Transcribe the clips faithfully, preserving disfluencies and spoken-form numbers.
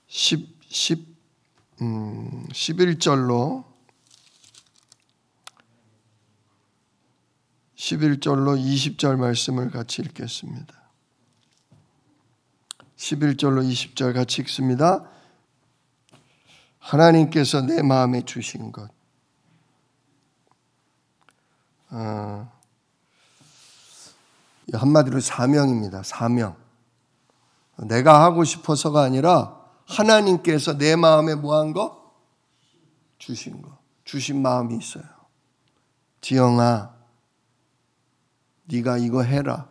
십, 십, 음, 십일 절로 십일 절로 이십 절 말씀을 같이 읽겠습니다. 십일 절로 이십 절 같이 읽습니다. 하나님께서 내 마음에 주신 것. 어, 한마디로 사명입니다. 사명. 내가 하고 싶어서가 아니라 하나님께서 내 마음에 뭐한 거? 주신 거. 주신 마음이 있어요. 지영아, 네가 이거 해라.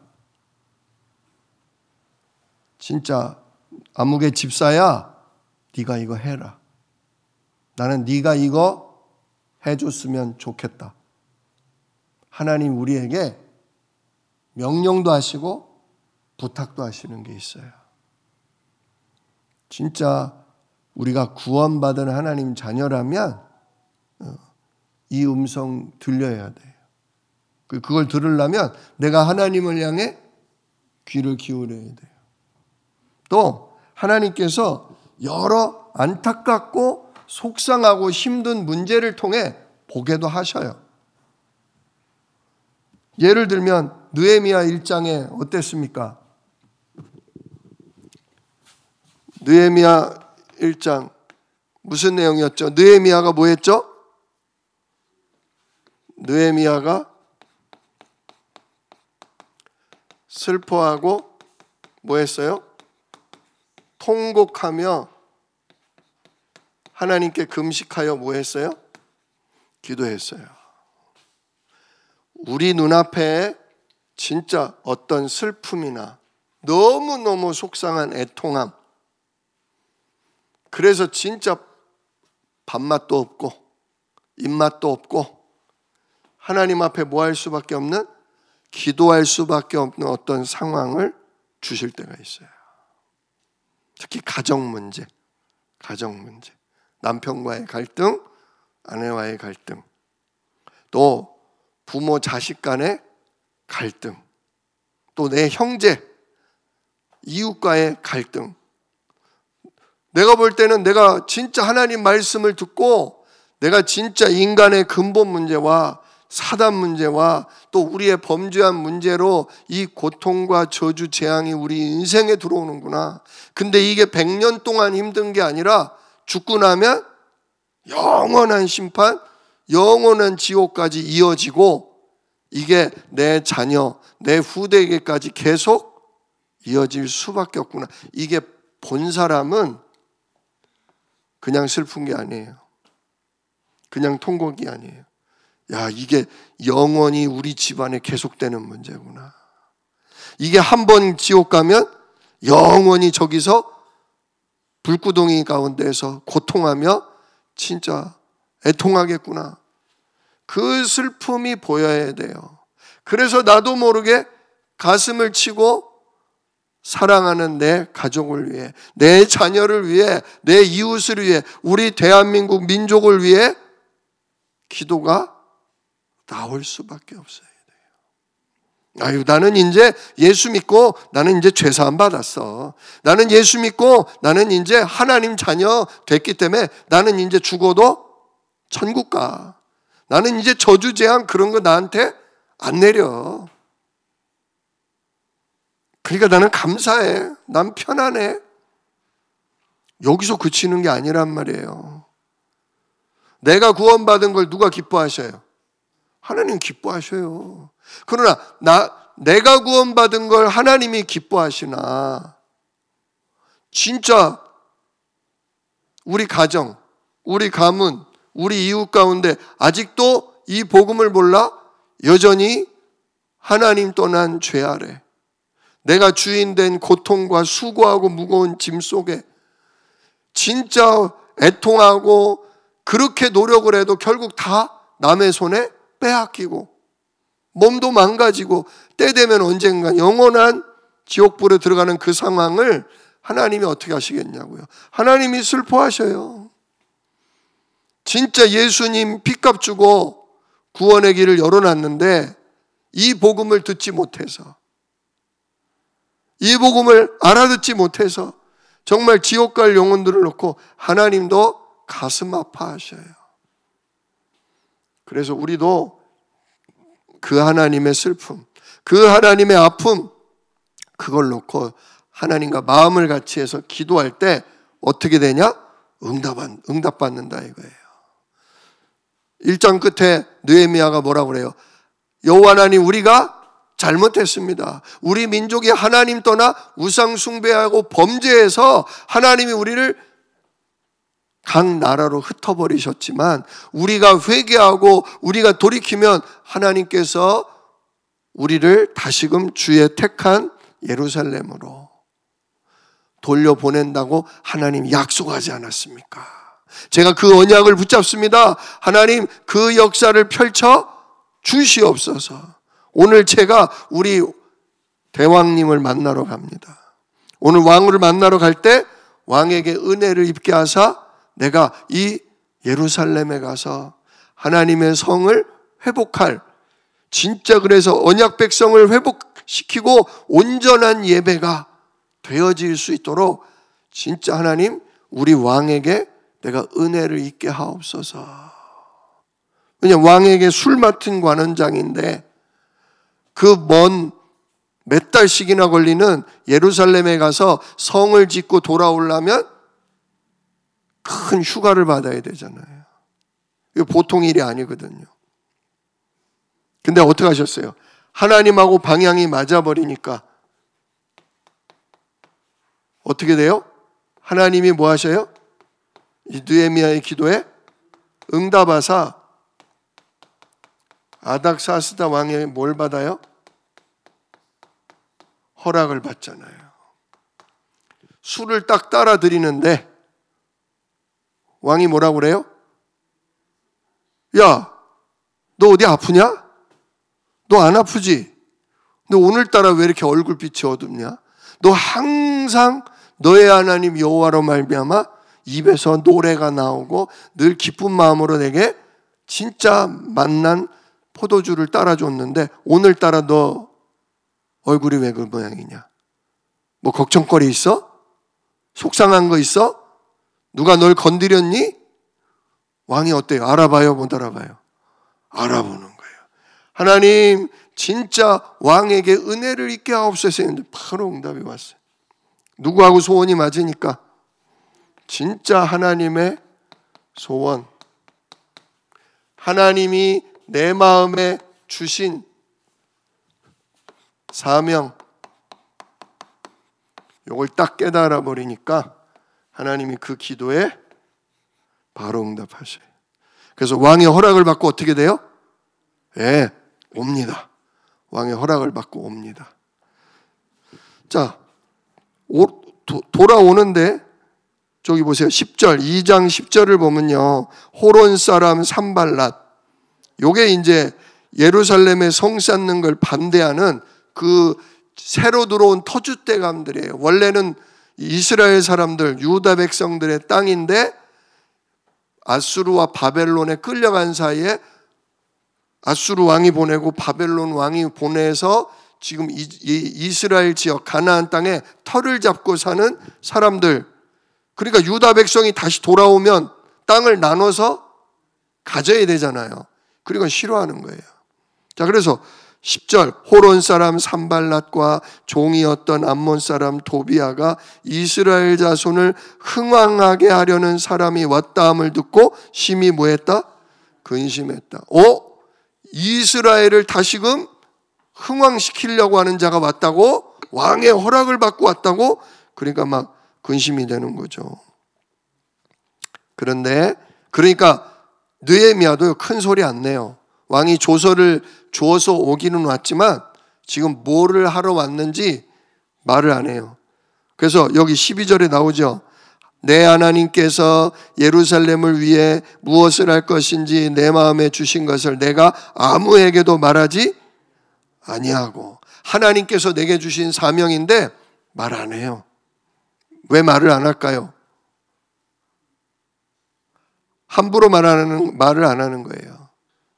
진짜 아무개 집사야, 네가 이거 해라. 나는 네가 이거 해줬으면 좋겠다. 하나님 우리에게 명령도 하시고 부탁도 하시는 게 있어요. 진짜 우리가 구원받은 하나님 자녀라면 이 음성 들려야 돼요. 그걸 들으려면 내가 하나님을 향해 귀를 기울여야 돼요. 또 하나님께서 여러 안타깝고 속상하고 힘든 문제를 통해 보게도 하셔요. 예를 들면 느헤미야 일 장에 어땠습니까? 느헤미야 일 장 무슨 내용이었죠? 느헤미야가 뭐 했죠? 느헤미야가 슬퍼하고 뭐 했어요? 통곡하며 하나님께 금식하여 뭐 했어요? 기도했어요. 우리 눈앞에 진짜 어떤 슬픔이나 너무너무 속상한 애통함, 그래서 진짜 밥맛도 없고 입맛도 없고 하나님 앞에 뭐 할 수밖에 없는, 기도할 수밖에 없는 어떤 상황을 주실 때가 있어요. 특히 가정 문제, 가정 문제, 남편과의 갈등, 아내와의 갈등, 또 부모 자식 간의 갈등, 또 내 형제, 이웃과의 갈등. 내가 볼 때는 내가 진짜 하나님 말씀을 듣고 내가 진짜 인간의 근본 문제와 사단 문제와 또 우리의 범죄한 문제로 이 고통과 저주 재앙이 우리 인생에 들어오는구나. 근데 이게 백 년 동안 힘든 게 아니라 죽고 나면 영원한 심판, 영원한 지옥까지 이어지고 이게 내 자녀, 내 후대에게까지 계속 이어질 수밖에 없구나. 이게 본 사람은 그냥 슬픈 게 아니에요. 그냥 통곡이 아니에요. 야, 이게 영원히 우리 집안에 계속되는 문제구나. 이게 한 번 지옥 가면 영원히 저기서 불구덩이 가운데에서 고통하며 진짜 애통하겠구나. 그 슬픔이 보여야 돼요. 그래서 나도 모르게 가슴을 치고 사랑하는 내 가족을 위해, 내 자녀를 위해, 내 이웃을 위해, 우리 대한민국 민족을 위해 기도가 나올 수밖에 없어야 돼요. 아유, 나는 이제 예수 믿고 나는 이제 죄사함 받았어. 나는 예수 믿고 나는 이제 하나님 자녀 됐기 때문에 나는 이제 죽어도 천국 가. 나는 이제 저주 재앙 그런 거 나한테 안 내려. 그러니까 나는 감사해. 난 편안해. 여기서 그치는 게 아니란 말이에요. 내가 구원받은 걸 누가 기뻐하셔요? 하나님 기뻐하셔요. 그러나 나, 내가 구원받은 걸 하나님이 기뻐하시나 진짜 우리 가정, 우리 가문, 우리 이웃 가운데 아직도 이 복음을 몰라 여전히 하나님 떠난 죄 아래 내가 주인된 고통과 수고하고 무거운 짐 속에 진짜 애통하고 그렇게 노력을 해도 결국 다 남의 손에 빼앗기고 몸도 망가지고 때 되면 언젠가 영원한 지옥불에 들어가는 그 상황을 하나님이 어떻게 하시겠냐고요. 하나님이 슬퍼하셔요. 진짜 예수님 핏값 주고 구원의 길을 열어놨는데 이 복음을 듣지 못해서, 이 복음을 알아듣지 못해서 정말 지옥 갈 영혼들을 놓고 하나님도 가슴 아파하셔요. 그래서 우리도 그 하나님의 슬픔, 그 하나님의 아픔, 그걸 놓고 하나님과 마음을 같이 해서 기도할 때 어떻게 되냐? 응답, 응답받는다 이거예요. 일 장 끝에 느헤미야가 뭐라고 그래요? 여호와 하나님, 우리가 잘못했습니다. 우리 민족이 하나님 떠나 우상 숭배하고 범죄해서 하나님이 우리를 각 나라로 흩어버리셨지만 우리가 회개하고 우리가 돌이키면 하나님께서 우리를 다시금 주의 택한 예루살렘으로 돌려보낸다고 하나님 약속하지 않았습니까? 제가 그 언약을 붙잡습니다. 하나님, 그 역사를 펼쳐 주시옵소서. 오늘 제가 우리 대왕님을 만나러 갑니다. 오늘 왕을 만나러 갈 때 왕에게 은혜를 입게 하사 내가 이 예루살렘에 가서 하나님의 성을 회복할, 진짜 그래서 언약 백성을 회복시키고 온전한 예배가 되어질 수 있도록 진짜 하나님, 우리 왕에게 내가 은혜를 입게 하옵소서. 왜냐하면 왕에게 술 맡은 관원장인데 그 먼 몇 달씩이나 걸리는 예루살렘에 가서 성을 짓고 돌아오려면 큰 휴가를 받아야 되잖아요. 이거 보통 일이 아니거든요. 근데 어떻게 하셨어요? 하나님하고 방향이 맞아버리니까 어떻게 돼요? 하나님이 뭐 하셔요? 이 느헤미야의 기도에 응답하사 아닥사스다 왕이 뭘 받아요? 허락을 받잖아요. 술을 딱 따라 드리는데 왕이 뭐라고 그래요? 야, 너 어디 아프냐? 너 안 아프지? 너 오늘따라 왜 이렇게 얼굴빛이 어둡냐? 너 항상 너의 하나님 여호와로 말미암아 입에서 노래가 나오고 늘 기쁜 마음으로 내게 진짜 만난 포도주를 따라줬는데 오늘따라 너 얼굴이 왜 그 모양이냐? 뭐 걱정거리 있어? 속상한 거 있어? 누가 널 건드렸니? 왕이 어때요? 알아봐요? 못 알아봐요? 알아보는 거예요. 하나님, 진짜 왕에게 은혜를 입게 하옵소서 했는데 바로 응답이 왔어요. 누구하고 소원이 맞으니까? 진짜 하나님의 소원. 하나님이 내 마음에 주신 사명, 이걸 딱 깨달아 버리니까 하나님이 그 기도에 바로 응답하셔요. 그래서 왕의 허락을 받고 어떻게 돼요? 예, 옵니다. 왕의 허락을 받고 옵니다. 자, 오, 도, 돌아오는데 저기 보세요. 십 절, 이 장 십 절을 보면요. 호론 사람 산발랏, 요게 이제 예루살렘에 성 쌓는 걸 반대하는 그 새로 들어온 터줏대감들이에요. 원래는 이스라엘 사람들, 유다 백성들의 땅인데 아수르와 바벨론에 끌려간 사이에 아수르 왕이 보내고 바벨론 왕이 보내서 지금 이스라엘 지역 가나안 땅에 터를 잡고 사는 사람들. 그러니까 유다 백성이 다시 돌아오면 땅을 나눠서 가져야 되잖아요. 그러니까 싫어하는 거예요. 자, 그래서 십 절, 호론 사람 산발랏과 종이었던 암몬 사람 도비아가 이스라엘 자손을 흥왕하게 하려는 사람이 왔다함을 듣고 심히 뭐했다? 근심했다. 어? 이스라엘을 다시금 흥왕시키려고 하는 자가 왔다고? 왕의 허락을 받고 왔다고? 그러니까 막 근심이 되는 거죠. 그런데 그러니까 느헤미야도 큰 소리 안 내요. 왕이 조서를 주어서 오기는 왔지만 지금 뭐를 하러 왔는지 말을 안 해요. 그래서 여기 십이 절에 나오죠. 내 하나님께서 예루살렘을 위해 무엇을 할 것인지 내 마음에 주신 것을 내가 아무에게도 말하지 아니하고. 하나님께서 내게 주신 사명인데 말 안 해요. 왜 말을 안 할까요? 함부로 말하는, 말을 안 하는 거예요.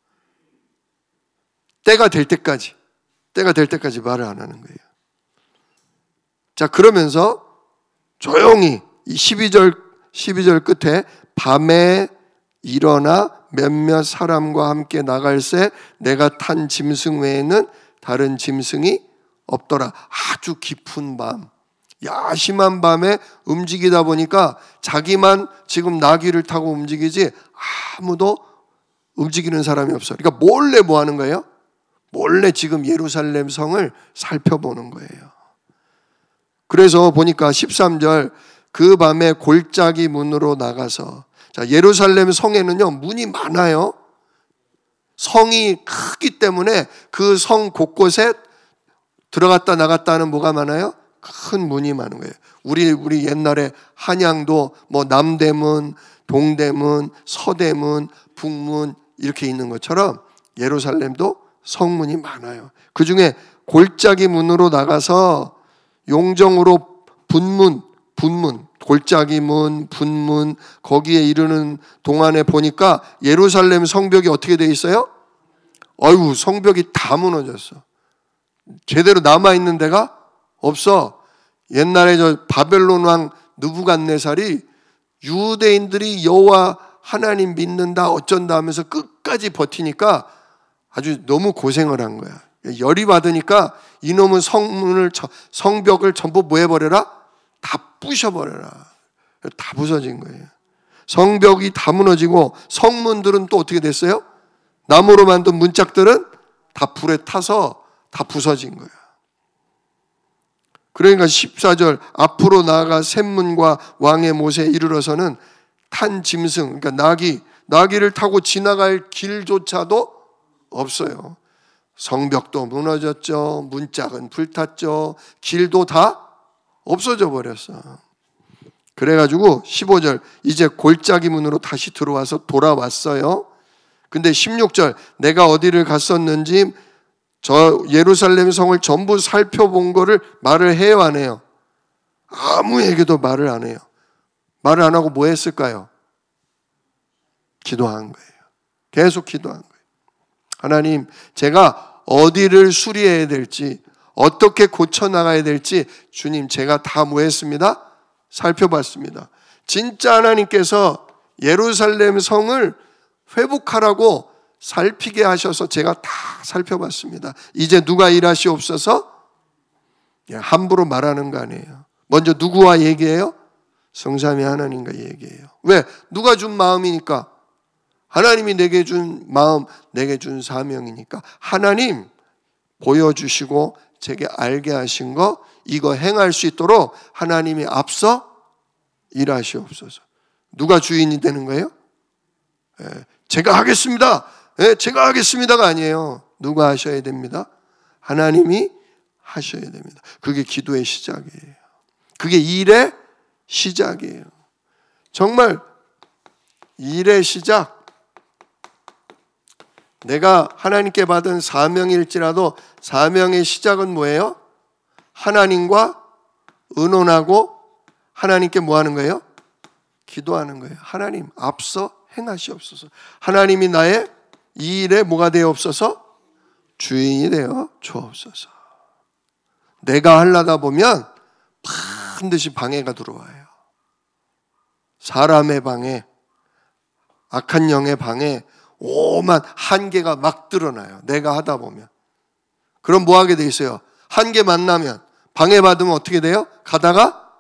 때가 될 때까지, 때가 될 때까지 말을 안 하는 거예요. 자, 그러면서 조용히 이 십이 절 십이 절 끝에 밤에 일어나 몇몇 사람과 함께 나갈새 내가 탄 짐승 외에는 다른 짐승이 없더라. 아주 깊은 밤, 야심한 밤에 움직이다 보니까 자기만 지금 나귀를 타고 움직이지 아무도 움직이는 사람이 없어요. 그러니까 몰래 뭐 하는 거예요? 몰래 지금 예루살렘 성을 살펴보는 거예요. 그래서 보니까 십삼 절 그 밤에 골짜기 문으로 나가서, 자, 예루살렘 성에는요 문이 많아요. 성이 크기 때문에 그 성 곳곳에 들어갔다 나갔다 하는 뭐가 많아요? 큰 문이 많은 거예요. 우리 우리 옛날에 한양도 뭐 남대문, 동대문, 서대문, 북문 이렇게 있는 것처럼 예루살렘도 성문이 많아요. 그 중에 골짜기 문으로 나가서 용정으로 분문, 분문, 골짜기 문, 분문 거기에 이르는 동안에 보니까 예루살렘 성벽이 어떻게 돼 있어요? 어이구, 성벽이 다 무너졌어. 제대로 남아있는 데가 없어. 옛날에 저 바벨론 왕 느부갓네살이 유대인들이 여호와 하나님 믿는다 어쩐다 하면서 끝까지 버티니까 아주 너무 고생을 한 거야. 열이 받으니까 이놈은 성문을, 성벽을 전부 뭐 해버려라? 다 부셔버려라. 다 부서진 거예요. 성벽이 다 무너지고 성문들은 또 어떻게 됐어요? 나무로 만든 문짝들은 다 불에 타서 다 부서진 거야. 그러니까 십사 절 앞으로 나아가 샘문과 왕의 못에 이르러서는 탄 짐승, 그러니까 나귀, 나귀를 타고 지나갈 길조차도 없어요. 성벽도 무너졌죠. 문짝은 불탔죠. 길도 다 없어져 버렸어. 그래가지고 십오 절 이제 골짜기 문으로 다시 들어와서 돌아왔어요. 근데 십육 절 내가 어디를 갔었는지 저 예루살렘 성을 전부 살펴본 거를 말을 해요, 안 해요? 아무에게도 말을 안 해요. 말을 안 하고 뭐 했을까요? 기도한 거예요. 계속 기도한 거예요. 하나님, 제가 어디를 수리해야 될지, 어떻게 고쳐나가야 될지 주님 제가 다 뭐 했습니다? 살펴봤습니다. 진짜 하나님께서 예루살렘 성을 회복하라고 살피게 하셔서 제가 다 살펴봤습니다. 이제 누가 일하시옵소서? 함부로 말하는 거 아니에요. 먼저 누구와 얘기해요? 성삼위 하나님과 얘기해요. 왜? 누가 준 마음이니까. 하나님이 내게 준 마음, 내게 준 사명이니까. 하나님 보여주시고 제게 알게 하신 거 이거 행할 수 있도록 하나님이 앞서 일하시옵소서. 누가 주인이 되는 거예요? 예, 제가 하겠습니다. 예, 제가 하겠습니다가 아니에요. 누가 하셔야 됩니다? 하나님이 하셔야 됩니다. 그게 기도의 시작이에요. 그게 일의 시작이에요. 정말 일의 시작. 내가 하나님께 받은 사명일지라도 사명의 시작은 뭐예요? 하나님과 의논하고 하나님께 뭐 하는 거예요? 기도하는 거예요. 하나님 앞서 행하시옵소서. 하나님이 나의 이 일에 뭐가 되옵소서? 주인이 되어 주옵소서. 내가 하려다 보면 반드시 방해가 들어와요. 사람의 방해, 악한 영의 방해, 오만 한계가 막 드러나요. 내가 하다 보면. 그럼 뭐 하게 돼 있어요? 한계 만나면 방해받으면 어떻게 돼요? 가다가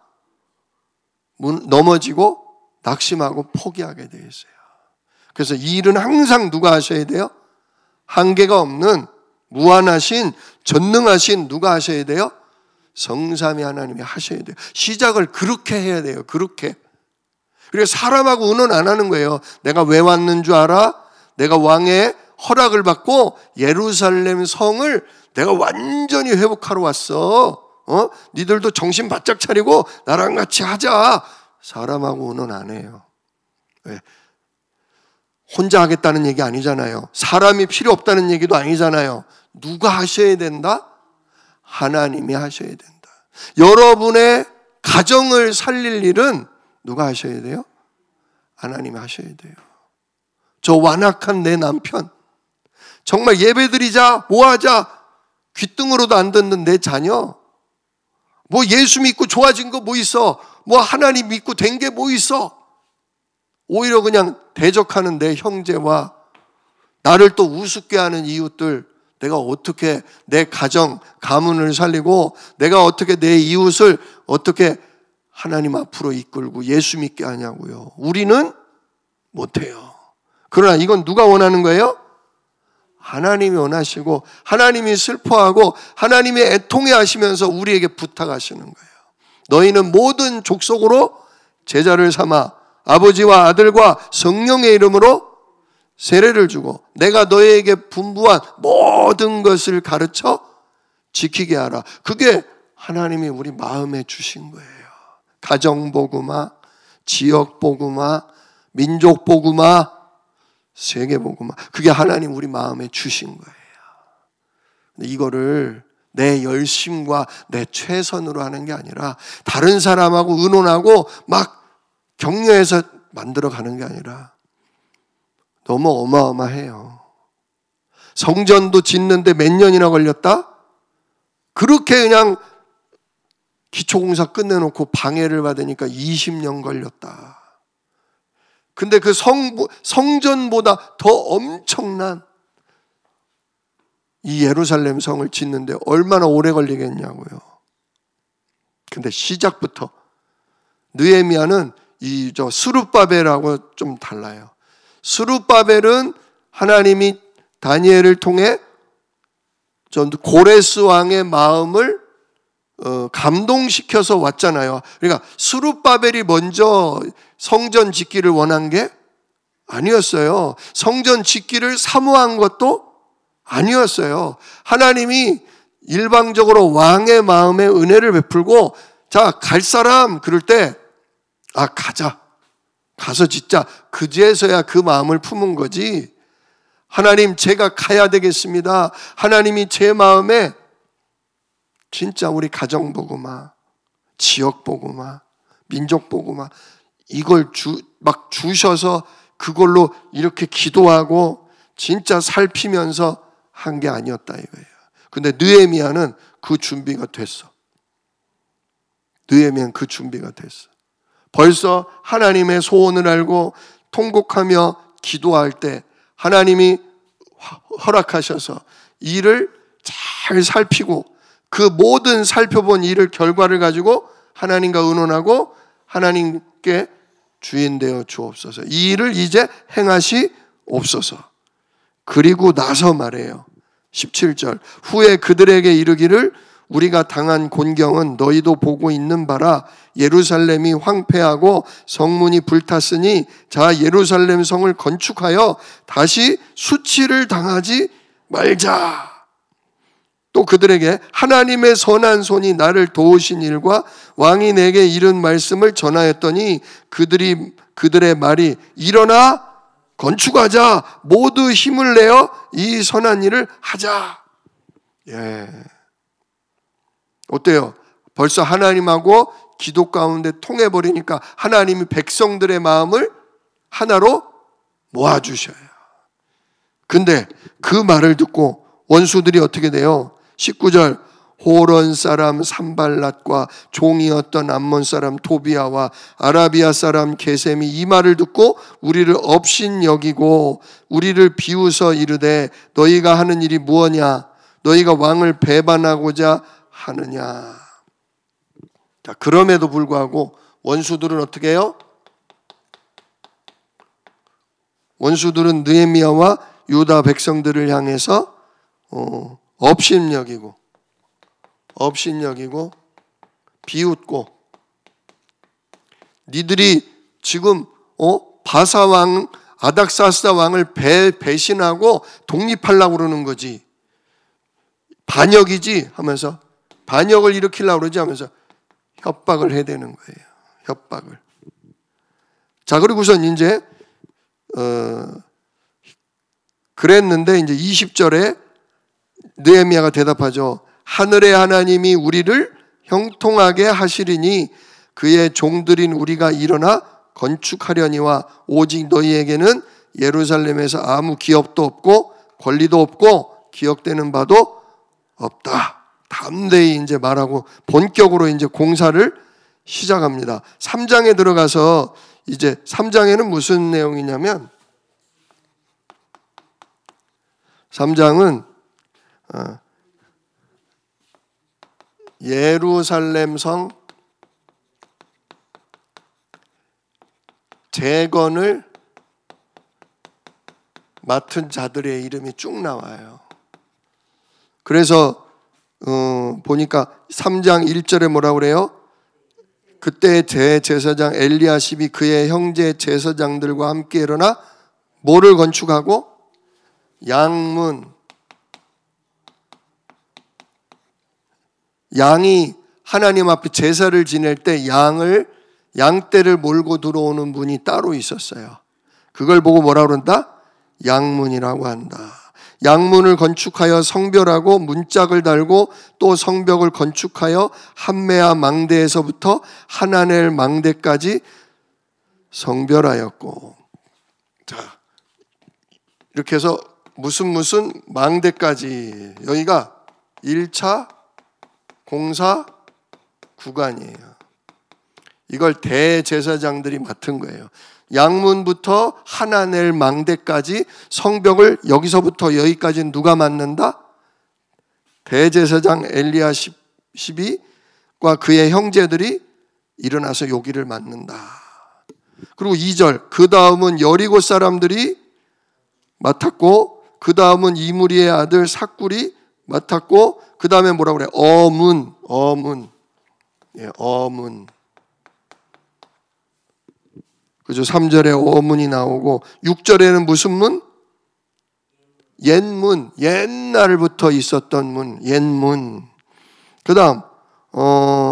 넘어지고 낙심하고 포기하게 돼 있어요. 그래서 이 일은 항상 누가 하셔야 돼요? 한계가 없는 무한하신 전능하신 누가 하셔야 돼요? 성삼위 하나님이 하셔야 돼요. 시작을 그렇게 해야 돼요. 그렇게. 그리고 사람하고 의논 안 하는 거예요. 내가 왜 왔는 줄 알아? 내가 왕의 허락을 받고 예루살렘 성을 내가 완전히 회복하러 왔어. 어? 니들도 정신 바짝 차리고 나랑 같이 하자. 사람하고 의논 안 해요. 왜? 혼자 하겠다는 얘기 아니잖아요. 사람이 필요 없다는 얘기도 아니잖아요. 누가 하셔야 된다? 하나님이 하셔야 된다. 여러분의 가정을 살릴 일은 누가 하셔야 돼요? 하나님이 하셔야 돼요. 저 완악한 내 남편, 정말 예배드리자, 뭐하자, 귀등으로도 안 듣는 내 자녀, 뭐 예수 믿고 좋아진 거 뭐 있어? 뭐 하나님 믿고 된 게 뭐 있어? 오히려 그냥 대적하는 내 형제와 나를 또 우습게 하는 이웃들, 내가 어떻게 내 가정, 가문을 살리고 내가 어떻게 내 이웃을 어떻게 하나님 앞으로 이끌고 예수 믿게 하냐고요. 우리는 못해요. 그러나 이건 누가 원하는 거예요? 하나님이 원하시고 하나님이 슬퍼하고 하나님이 애통해 하시면서 우리에게 부탁하시는 거예요. 너희는 모든 족속으로 제자를 삼아 아버지와 아들과 성령의 이름으로 세례를 주고 내가 너희에게 분부한 모든 것을 가르쳐 지키게 하라. 그게 하나님이 우리 마음에 주신 거예요. 가정복음화, 지역복음화, 민족복음화, 세계복음화. 그게 하나님 우리 마음에 주신 거예요. 근데 이거를 내 열심과 내 최선으로 하는 게 아니라 다른 사람하고 의논하고 막 격려해서 만들어가는 게 아니라 너무 어마어마해요. 성전도 짓는데 몇 년이나 걸렸다? 그렇게 그냥 기초공사 끝내놓고 방해를 받으니까 이십 년 걸렸다. 근데 그 성, 성전보다 더 엄청난 이 예루살렘 성을 짓는데 얼마나 오래 걸리겠냐고요. 근데 시작부터 느헤미야는 이 저 스룹바벨하고 좀 달라요. 스룹바벨은 하나님이 다니엘을 통해 전 고레스 왕의 마음을 어, 감동시켜서 왔잖아요. 그러니까 스룹바벨이 먼저 성전 짓기를 원한 게 아니었어요. 성전 짓기를 사모한 것도 아니었어요. 하나님이 일방적으로 왕의 마음에 은혜를 베풀고 자, 갈 사람 그럴 때 아, 가자. 가서 짓자. 그제서야 그 마음을 품은 거지. 하나님 제가 가야 되겠습니다. 하나님이 제 마음에 진짜 우리 가정복음화, 지역복음화, 민족복음화 이걸 주, 막 주셔서 그걸로 이렇게 기도하고 진짜 살피면서 한 게 아니었다 이거예요. 근데 느헤미야는 그 준비가 됐어. 느헤미야는 그 준비가 됐어. 벌써 하나님의 소원을 알고 통곡하며 기도할 때 하나님이 허락하셔서 일을 잘 살피고 그 모든 살펴본 일을 결과를 가지고 하나님과 의논하고 하나님께 주인 되어 주옵소서. 이 일을 이제 행하시옵소서. 그리고 나서 말해요. 십칠 절 후에 그들에게 이르기를 우리가 당한 곤경은 너희도 보고 있는 바라. 예루살렘이 황폐하고 성문이 불탔으니 자 예루살렘 성을 건축하여 다시 수치를 당하지 말자. 또 그들에게 하나님의 선한 손이 나를 도우신 일과 왕이 내게 이른 말씀을 전하였더니 그들이 그들의 말이 일어나 건축하자. 모두 힘을 내어 이 선한 일을 하자. 예. 어때요? 벌써 하나님하고 기도 가운데 통해버리니까 하나님이 백성들의 마음을 하나로 모아주셔요. 근데 그 말을 듣고 원수들이 어떻게 돼요? 십구 절 호론 사람 산발랏과 종이었던 암몬 사람 토비아와 아라비아 사람 게셈이 이 말을 듣고 우리를 업신 여기고 우리를 비웃어 이르되 너희가 하는 일이 무엇냐? 너희가 왕을 배반하고자 하느냐? 자, 그럼에도 불구하고 원수들은 어떻게 해요? 원수들은 느헤미야와 유다 백성들을 향해서 어, 업신여기고 업신여기고 비웃고 니들이 지금 어? 바사 왕 아닥사스다 왕을 배, 배신하고 독립하려고 그러는 거지. 반역이지 하면서 반역을 일으키려고 그러지 하면서 협박을 해대는 거예요. 협박을. 자, 그리고선 이제 어, 그랬는데 이제 이십 절에 느헤미야가 대답하죠. 하늘의 하나님이 우리를 형통하게 하시리니 그의 종들인 우리가 일어나 건축하려니와 오직 너희에게는 예루살렘에서 아무 기업도 없고 권리도 없고 기억되는 바도 없다. 담대히 이제 말하고 본격으로 이제 공사를 시작합니다. 삼 장에 들어가서 이제 삼 장에는 무슨 내용이냐면 삼 장은 예루살렘 성 재건을 맡은 자들의 이름이 쭉 나와요. 그래서 어, 보니까 삼 장 일 절에 뭐라고 그래요? 그때 대제사장 엘리야십이 그의 형제 제사장들과 함께 일어나 뭐를 건축하고? 양문. 양이 하나님 앞에 제사를 지낼 때 양을 양떼를 몰고 들어오는 문이 따로 있었어요. 그걸 보고 뭐라 그런다? 양문이라고 한다. 양문을 건축하여 성별하고 문짝을 달고 또 성벽을 건축하여 한메아 망대에서부터 하나넬 망대까지 성별하였고. 자, 이렇게 해서 무슨 무슨 망대까지, 여기가 일 차 공사 구간이에요. 이걸 대제사장들이 맡은 거예요. 양문부터 하나넬 망대까지 성벽을 여기서부터 여기까지 누가 맡는다? 대제사장 엘리야십과 그의 형제들이 일어나서 여기를 맡는다. 그리고 이 절, 그 다음은 여리고 사람들이 맡았고, 그 다음은 이무리의 아들 삭굴이 맡았고, 그 다음에 뭐라고 그래? 어문, 어문, 예, 어문. 그죠? 삼 절에 어문이 나오고, 육 절에는 무슨 문? 옛문, 옛날부터 있었던 문, 옛문. 그 다음 어,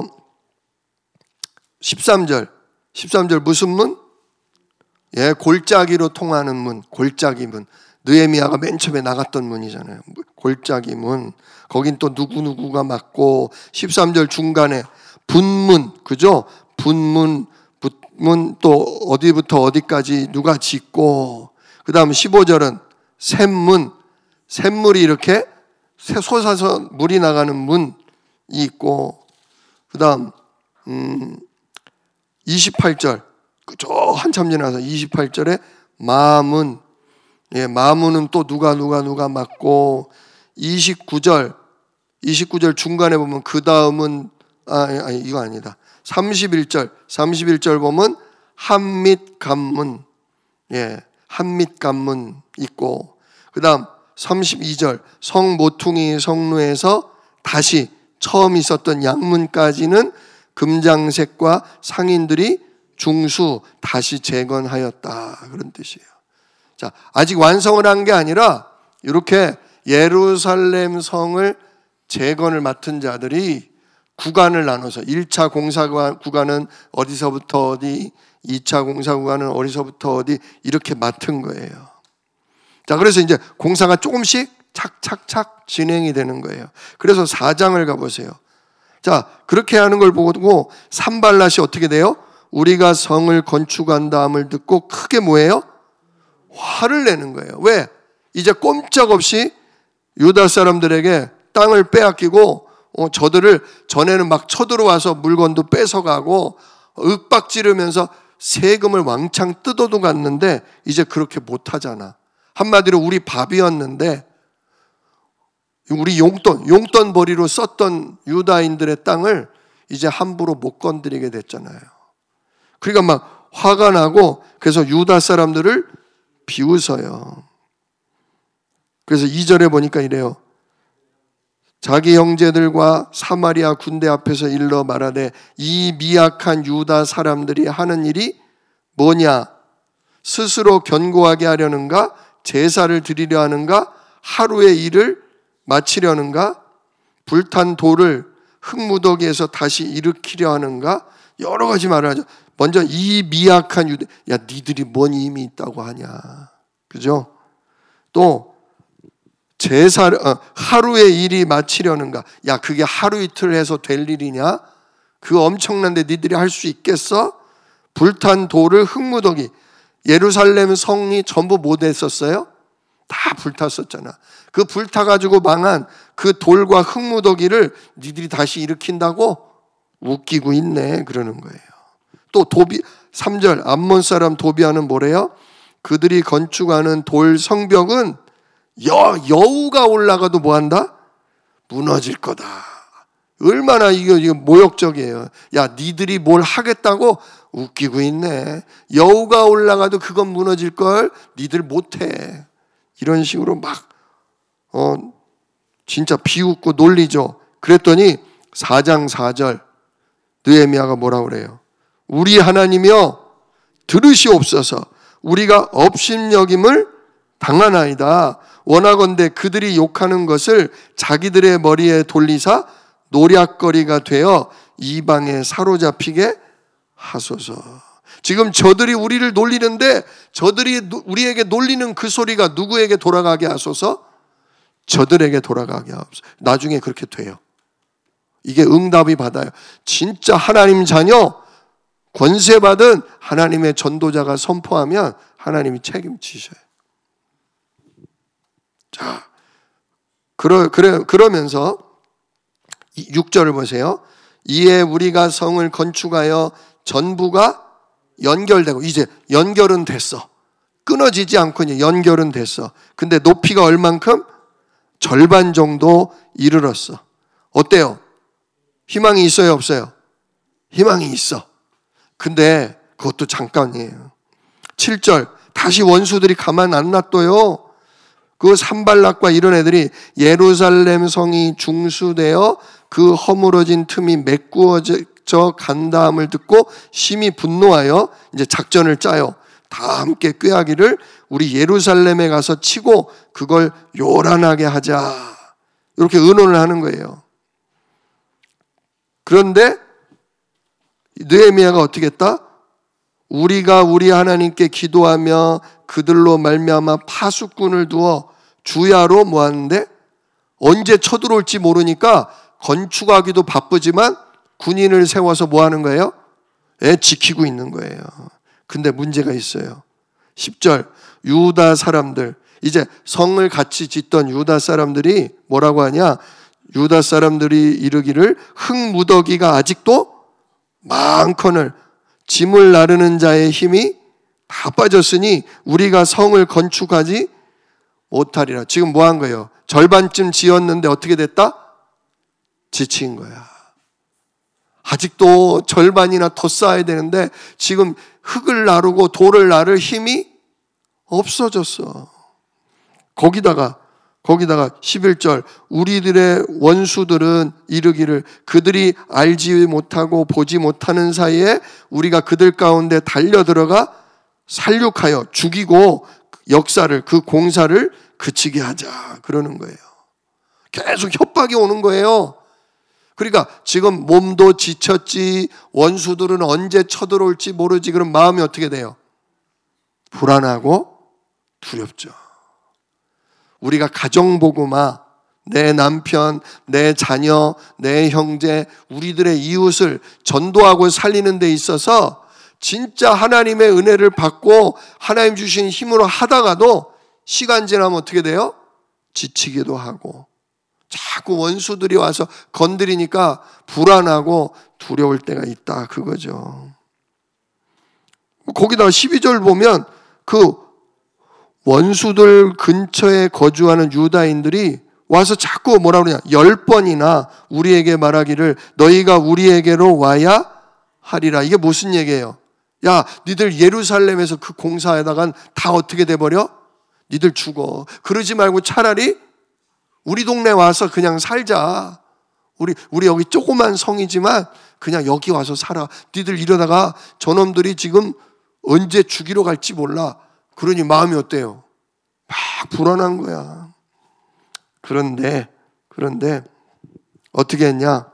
십삼 절, 십삼 절 무슨 문? 예, 골짜기로 통하는 문, 골짜기 문. 느헤미야가 맨 처음에 나갔던 문이잖아요. 골짜기 문. 거긴 또 누구누구가 맡고, 십삼 절 중간에 분문, 그죠? 분문, 문 또 어디부터 어디까지 누가 짓고, 그 다음 십오 절은 샘문, 샘물이 이렇게 솟아서 물이 나가는 문이 있고, 그 다음 음, 이십팔 절, 저 한참 지나서 이십팔 절에 마문, 예, 마문은 또 누가 누가 누가 맡고, 이십구 절, 이십구 절 중간에 보면 그 다음은 아, 아니 이거 아니다. 삼십일 절, 삼십일 절 보면 한밑 관문, 예, 한밑 관문 있고, 그 다음 삼십이 절, 성 모퉁이 성루에서 다시 처음 있었던 양문까지는 금장색과 상인들이 중수 다시 재건하였다, 그런 뜻이에요. 자, 아직 완성을 한 게 아니라 이렇게 예루살렘 성을 재건을 맡은 자들이 구간을 나눠서 일 차 공사 구간은 어디서부터 어디, 이 차 공사 구간은 어디서부터 어디 이렇게 맡은 거예요. 자, 그래서 이제 공사가 조금씩 착착착 진행이 되는 거예요. 그래서 사 장을 가보세요. 자, 그렇게 하는 걸 보고 산발랏이 어떻게 돼요? 우리가 성을 건축한다함을 듣고 크게 뭐예요? 화를 내는 거예요. 왜? 이제 꼼짝없이 유다 사람들에게 땅을 빼앗기고, 어, 저들을 전에는 막 쳐들어와서 물건도 뺏어가고 윽박지르면서 세금을 왕창 뜯어도 갔는데 이제 그렇게 못하잖아. 한마디로 우리 밥이었는데, 우리 용돈, 용돈벌이로 썼던 유다인들의 땅을 이제 함부로 못 건드리게 됐잖아요. 그러니까 막 화가 나고, 그래서 유다 사람들을 비웃어요. 그래서 이 절에 보니까 이래요. 자기 형제들과 사마리아 군대 앞에서 일러 말하되, 이 미약한 유다 사람들이 하는 일이 뭐냐? 스스로 견고하게 하려는가? 제사를 드리려 하는가? 하루의 일을 마치려는가? 불탄 돌을 흙무더기에서 다시 일으키려 하는가? 여러 가지 말을 하죠. 먼저 이 미약한 유다, 야, 니들이 뭔 힘이 있다고 하냐, 그죠? 또 제사, 어, 하루의 일이 마치려는가? 야, 그게 하루 이틀 해서 될 일이냐? 그거 엄청난데 니들이 할 수 있겠어? 불탄 돌을 흙무더기, 예루살렘 성이 전부 뭐 됐었어요? 다 불탔었잖아. 그 불타가지고 망한 그 돌과 흙무더기를 니들이 다시 일으킨다고? 웃기고 있네 그러는 거예요. 또 도비 삼 절 암몬 사람 도비아는 뭐래요? 그들이 건축하는 돌 성벽은 여, 여우가 올라가도 뭐한다? 무너질 거다. 얼마나 이거, 이거 모욕적이에요. 야, 니들이 뭘 하겠다고? 웃기고 있네. 여우가 올라가도 그건 무너질걸? 니들 못해. 이런 식으로 막 어, 진짜 비웃고 놀리죠. 그랬더니 사 장 사 절 느헤미야가 뭐라 그래요? 우리 하나님이여 들으시옵소서. 우리가 업신여김을 당하나이다. 원하건대 그들이 욕하는 것을 자기들의 머리에 돌리사 노략거리가 되어 이방에 사로잡히게 하소서. 지금 저들이 우리를 놀리는데 저들이 우리에게 놀리는 그 소리가 누구에게 돌아가게 하소서? 저들에게 돌아가게 하소서. 나중에 그렇게 돼요. 이게 응답이 받아요. 진짜 하나님 자녀 권세받은 하나님의 전도자가 선포하면 하나님이 책임지셔요. 자, 그러, 그래, 그러면서 육 절을 보세요. 이에 우리가 성을 건축하여 전부가 연결되고, 이제 연결은 됐어. 끊어지지 않고 이제 연결은 됐어. 근데 높이가 얼만큼? 절반 정도 이르렀어. 어때요? 희망이 있어요, 없어요? 희망이 있어. 근데 그것도 잠깐이에요. 칠 절 다시 원수들이 가만 안 놔둬요. 그 산발락과 이런 애들이 예루살렘 성이 중수되어 그 허물어진 틈이 메꾸어져 간다함을 듣고 심히 분노하여 이제 작전을 짜요. 다 함께 꾀하기를 우리 예루살렘에 가서 치고 그걸 요란하게 하자. 이렇게 의논을 하는 거예요. 그런데 느헤미야가 어떻게 했다? 우리가 우리 하나님께 기도하며 그들로 말미암아 파수꾼을 두어 주야로 모았는데 언제 쳐들어올지 모르니까 건축하기도 바쁘지만 군인을 세워서 뭐 하는 거예요? 애 지키고 있는 거예요. 근데 문제가 있어요. 십 절 유다 사람들, 이제 성을 같이 짓던 유다 사람들이 뭐라고 하냐? 유다 사람들이 이르기를 흙무더기가 아직도 많거늘 짐을 나르는 자의 힘이 다 빠졌으니 우리가 성을 건축하지 못하리라. 지금 뭐 한 거예요? 절반쯤 지었는데 어떻게 됐다? 지친 거야. 아직도 절반이나 더 쌓아야 되는데 지금 흙을 나르고 돌을 나를 힘이 없어졌어. 거기다가 거기다가 십일 절 우리들의 원수들은 이르기를 그들이 알지 못하고 보지 못하는 사이에 우리가 그들 가운데 달려들어가 살육하여 죽이고 역사를 그 공사를 그치게 하자 그러는 거예요. 계속 협박이 오는 거예요. 그러니까 지금 몸도 지쳤지 원수들은 언제 쳐들어올지 모르지 그런 마음이 어떻게 돼요? 불안하고 두렵죠. 우리가 가정보고마 내 남편, 내 자녀, 내 형제, 우리들의 이웃을 전도하고 살리는 데 있어서 진짜 하나님의 은혜를 받고 하나님 주신 힘으로 하다가도 시간 지나면 어떻게 돼요? 지치기도 하고 자꾸 원수들이 와서 건드리니까 불안하고 두려울 때가 있다 그거죠. 거기다가 십이 절 보면 그 원수들 근처에 거주하는 유다인들이 와서 자꾸 뭐라 그러냐 열 번이나 우리에게 말하기를 너희가 우리에게로 와야 하리라. 이게 무슨 얘기예요? 야 니들 예루살렘에서 그 공사하다간 다 어떻게 돼버려? 니들 죽어. 그러지 말고 차라리 우리 동네 와서 그냥 살자. 우리 우리 여기 조그만 성이지만 그냥 여기 와서 살아. 니들 이러다가 저놈들이 지금 언제 죽이러 갈지 몰라. 그러니 마음이 어때요? 막 불안한 거야. 그런데 그런데 어떻게 했냐?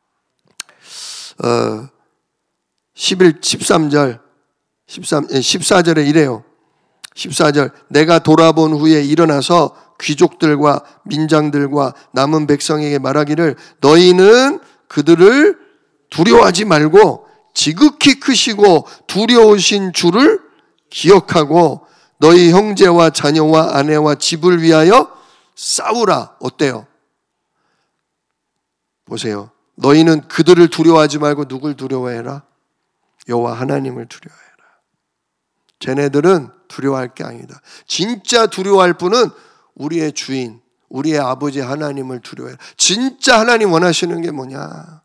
어, 십일, 십삼 절, 십삼, 십사 절에 이래요. 십사 절 내가 돌아본 후에 일어나서 귀족들과 민장들과 남은 백성에게 말하기를 너희는 그들을 두려워하지 말고 지극히 크시고 두려우신 주를 기억하고 너희 형제와 자녀와 아내와 집을 위하여 싸우라. 어때요? 보세요. 너희는 그들을 두려워하지 말고 누굴 두려워해라? 여호와 하나님을 두려워해라. 쟤네들은 두려워할 게 아니다. 진짜 두려워할 분은 우리의 주인, 우리의 아버지 하나님을 두려워해라. 진짜 하나님 원하시는 게 뭐냐?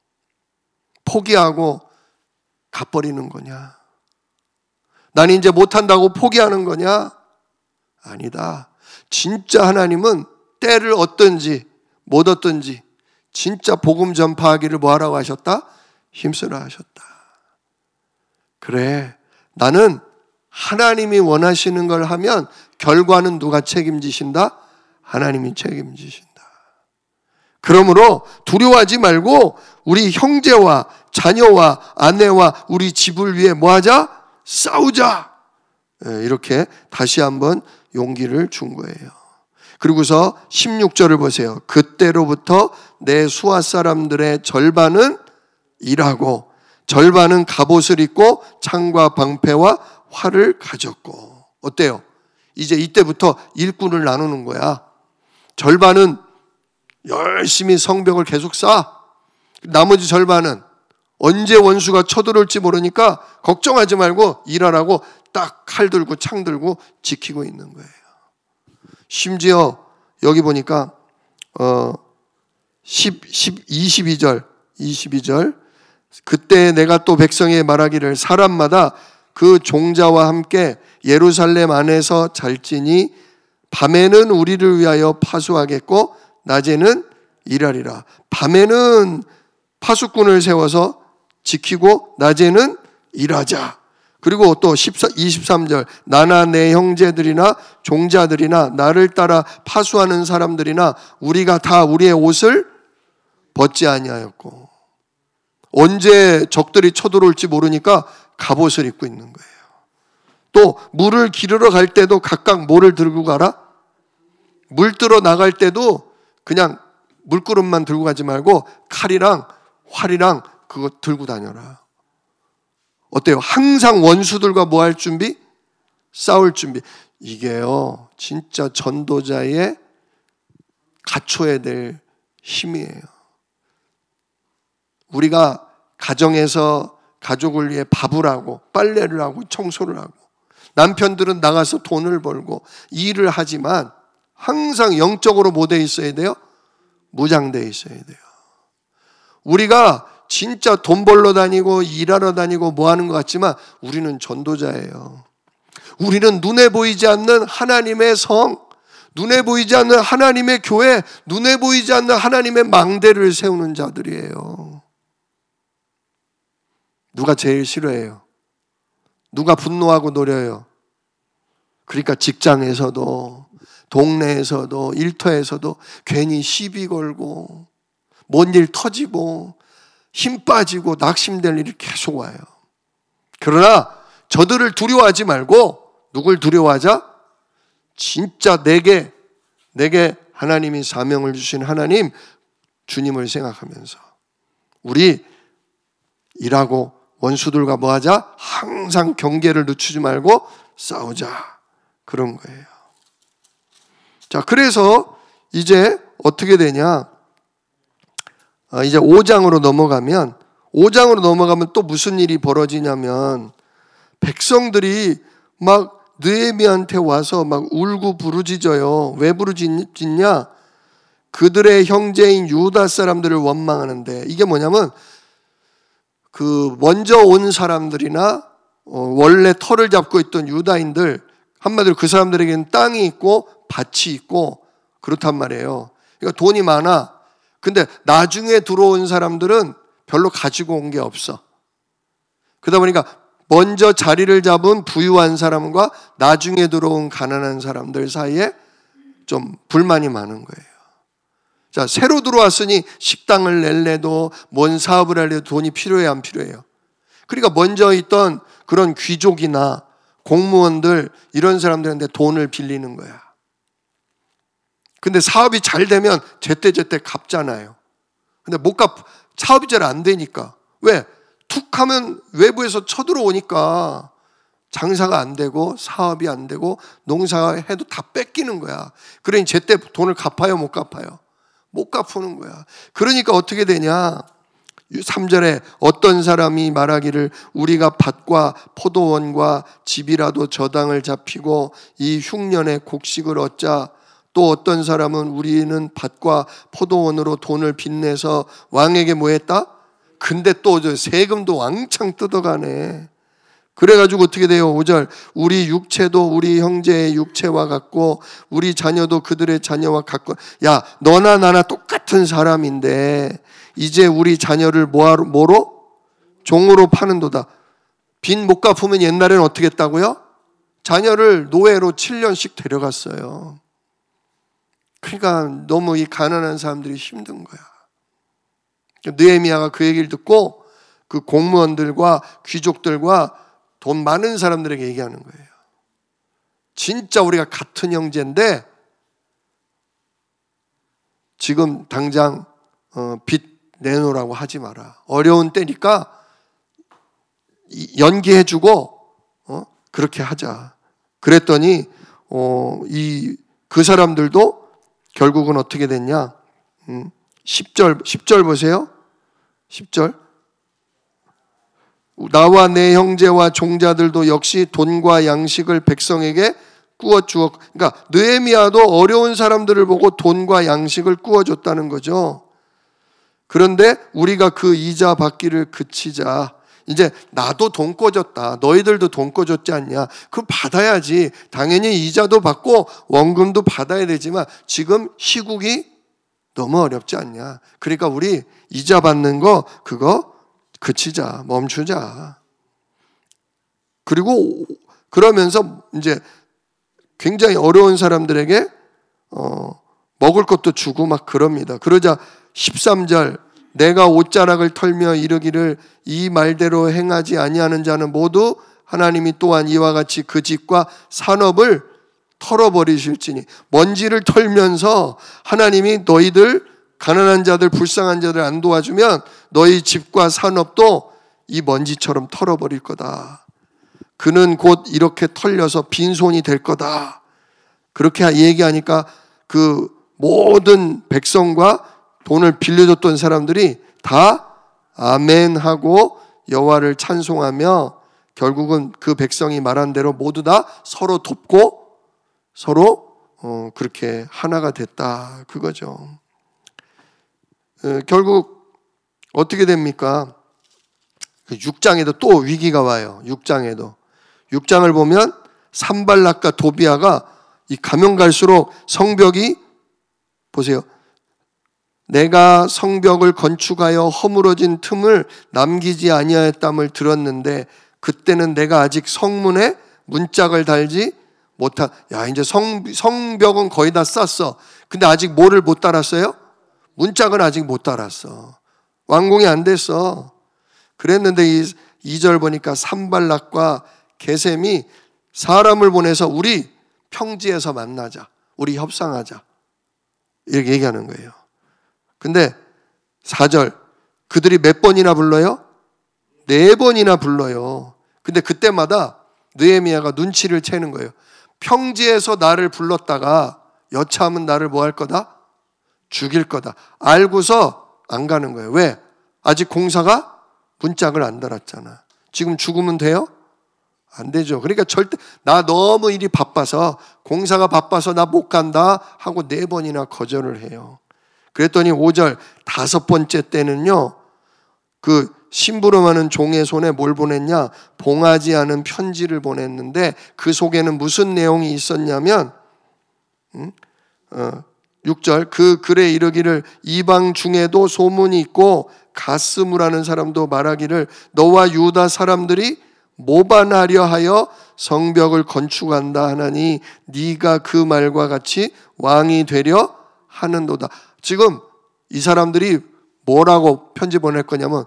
포기하고 가버리는 거냐? 난 이제 못한다고 포기하는 거냐? 아니다. 진짜 하나님은 때를 얻든지 못 얻든지 진짜 복음 전파하기를 뭐하라고 하셨다? 힘쓰라 하셨다. 그래, 나는 하나님이 원하시는 걸 하면 결과는 누가 책임지신다? 하나님이 책임지신다. 그러므로 두려워하지 말고 우리 형제와 자녀와 아내와 우리 집을 위해 뭐하자? 싸우자. 이렇게 다시 한번 용기를 준 거예요. 그리고서 십육 절을 보세요. 그때로부터 내 수하 사람들의 절반은 일하고 절반은 갑옷을 입고 창과 방패와 활을 가졌고. 어때요? 이제 이때부터 일꾼을 나누는 거야. 절반은 열심히 성벽을 계속 쌓아. 나머지 절반은 언제 원수가 쳐들어올지 모르니까 걱정하지 말고 일하라고 딱 칼 들고 창 들고 지키고 있는 거예요. 심지어 여기 보니까 어 십, 십, 이십이 절 이십이 절 그때 내가 또 백성에게 말하기를 사람마다 그 종자와 함께 예루살렘 안에서 잘지니 밤에는 우리를 위하여 파수하겠고 낮에는 일하리라. 밤에는 파수꾼을 세워서 지키고 낮에는 일하자. 그리고 또 이십삼 절 나나 내 형제들이나 종자들이나 나를 따라 파수하는 사람들이나 우리가 다 우리의 옷을 벗지 아니하였고. 언제 적들이 쳐들어올지 모르니까 갑옷을 입고 있는 거예요. 또 물을 기르러 갈 때도 각각 뭐를 들고 가라? 물 뜨러 나갈 때도 그냥 물그릇만 들고 가지 말고 칼이랑 활이랑 그거 들고 다녀라. 어때요? 항상 원수들과 뭐 할 준비? 싸울 준비. 이게요, 진짜 전도자의 갖춰야 될 힘이에요. 우리가 가정에서 가족을 위해 밥을 하고 빨래를 하고 청소를 하고 남편들은 나가서 돈을 벌고 일을 하지만 항상 영적으로 뭐 돼 있어야 돼요? 무장돼 있어야 돼요. 우리가 진짜 돈 벌러 다니고 일하러 다니고 뭐 하는 것 같지만 우리는 전도자예요. 우리는 눈에 보이지 않는 하나님의 성, 눈에 보이지 않는 하나님의 교회, 눈에 보이지 않는 하나님의 망대를 세우는 자들이에요. 누가 제일 싫어해요? 누가 분노하고 노려요? 그러니까 직장에서도 동네에서도 일터에서도 괜히 시비 걸고 뭔 일 터지고 힘 빠지고 낙심될 일이 계속 와요. 그러나 저들을 두려워하지 말고 누굴 두려워하자? 진짜 내게 내게 하나님이 사명을 주신 하나님 주님을 생각하면서 우리 일하고 원수들과 뭐하자? 항상 경계를 늦추지 말고 싸우자. 그런 거예요. 자, 그래서 이제 어떻게 되냐? 이제 오 장으로 넘어가면 오 장으로 넘어가면 또 무슨 일이 벌어지냐면 백성들이 막 느헤미야한테 와서 막 울고 부르짖어요. 왜 부르짖냐? 그들의 형제인 유다 사람들을 원망하는데 이게 뭐냐면 그 먼저 온 사람들이나 원래 터를 잡고 있던 유다인들 한마디로 그 사람들에게는 땅이 있고 밭이 있고 그렇단 말이에요. 그러니까 돈이 많아. 근데 나중에 들어온 사람들은 별로 가지고 온 게 없어. 그러다 보니까 먼저 자리를 잡은 부유한 사람과 나중에 들어온 가난한 사람들 사이에 좀 불만이 많은 거예요. 자, 새로 들어왔으니 식당을 낼래도 뭔 사업을 할래도 돈이 필요해요, 안 필요해요? 그러니까 먼저 있던 그런 귀족이나 공무원들 이런 사람들한테 돈을 빌리는 거야. 근데 사업이 잘 되면 제때제때 갚잖아요. 근데 못 갚, 사업이 잘 안 되니까. 왜? 툭 하면 외부에서 쳐들어오니까 장사가 안 되고 사업이 안 되고 농사해도 다 뺏기는 거야. 그러니 제때 돈을 갚아요, 못 갚아요? 못 갚는 거야. 그러니까 어떻게 되냐? 삼 절에 어떤 사람이 말하기를 우리가 밭과 포도원과 집이라도 저당을 잡히고 이 흉년에 곡식을 얻자. 또 어떤 사람은 우리는 밭과 포도원으로 돈을 빚내서 왕에게 뭐 했다? 근데 또 저 세금도 왕창 뜯어가네. 그래가지고 어떻게 돼요? 오 절 우리 육체도 우리 형제의 육체와 같고 우리 자녀도 그들의 자녀와 같고. 야, 너나 나나 똑같은 사람인데 이제 우리 자녀를 뭐하러, 뭐로? 종으로 파는도다. 빚 못 갚으면 옛날에는 어떻게 했다고요? 자녀를 노예로 칠 년씩 데려갔어요. 그러니까 너무 이 가난한 사람들이 힘든 거야. 느헤미야가 그 얘기를 듣고 그 공무원들과 귀족들과 돈 많은 사람들에게 얘기하는 거예요. 진짜 우리가 같은 형제인데 지금 당장 어, 빚 내놓으라고 하지 마라. 어려운 때니까 연기해주고 어, 그렇게 하자. 그랬더니 어, 이, 그 사람들도 결국은 어떻게 됐냐? 음, 십 절, 십 절 보세요. 십 절. 나와 내 형제와 종자들도 역시 돈과 양식을 백성에게 꾸어 주었. 그러니까 느헤미야도 어려운 사람들을 보고 돈과 양식을 꾸어 줬다는 거죠. 그런데 우리가 그 이자 받기를 그치자. 이제 나도 돈 꿔줬다. 너희들도 돈 꿔줬지 않냐? 그럼 받아야지. 당연히 이자도 받고 원금도 받아야 되지만 지금 시국이 너무 어렵지 않냐? 그러니까 우리 이자 받는 거 그거 그치자, 멈추자. 그리고 그러면서 이제 굉장히 어려운 사람들에게 어, 먹을 것도 주고 막 그럽니다. 그러자 십삼 절 내가 옷자락을 털며 이르기를 이 말대로 행하지 아니하는 자는 모두 하나님이 또한 이와 같이 그 집과 산업을 털어버리실지니. 먼지를 털면서 하나님이 너희들 가난한 자들 불쌍한 자들 안 도와주면 너희 집과 산업도 이 먼지처럼 털어버릴 거다. 그는 곧 이렇게 털려서 빈손이 될 거다. 그렇게 얘기하니까 그 모든 백성과 돈을 빌려줬던 사람들이 다 아멘 하고 여호와를 찬송하며 결국은 그 백성이 말한 대로 모두 다 서로 돕고 서로 어 그렇게 하나가 됐다. 그거죠. 어, 결국 어떻게 됩니까? 육 장에도 또 위기가 와요. 육 장에도. 육 장을 보면 산발락과 도비아가 이 가면 갈수록 성벽이 보세요. 내가 성벽을 건축하여 허물어진 틈을 남기지 아니하였담을 들었는데 그때는 내가 아직 성문에 문짝을 달지 못한. 야, 이제 성, 성벽은 거의 다 쌌어. 근데 아직 뭐를 못 달았어요? 문짝은 아직 못 달았어. 완공이 안 됐어. 그랬는데 이 이 절 보니까 산발락과 게셈이 사람을 보내서 우리 평지에서 만나자. 우리 협상하자. 이렇게 얘기하는 거예요. 근데 사 절 그들이 몇 번이나 불러요? 네 번이나 불러요. 근데 그때마다 느헤미야가 눈치를 채는 거예요. 평지에서 나를 불렀다가 여차하면 나를 뭐 할 거다? 죽일 거다. 알고서 안 가는 거예요. 왜? 아직 공사가 문짝을 안 달았잖아. 지금 죽으면 돼요? 안 되죠. 그러니까 절대 나 너무 일이 바빠서 공사가 바빠서 나 못 간다 하고 네 번이나 거절을 해요. 그랬더니 오 절 다섯 번째 때는요. 그 심부름하는 종의 손에 뭘 보냈냐? 봉하지 않은 편지를 보냈는데 그 속에는 무슨 내용이 있었냐면 음? 어, 육 절 그 글에 이르기를 이방 중에도 소문이 있고 가스무라는 사람도 말하기를 너와 유다 사람들이 모반하려 하여 성벽을 건축한다 하나니 네가 그 말과 같이 왕이 되려 하는도다. 지금 이 사람들이 뭐라고 편지 보낼 거냐면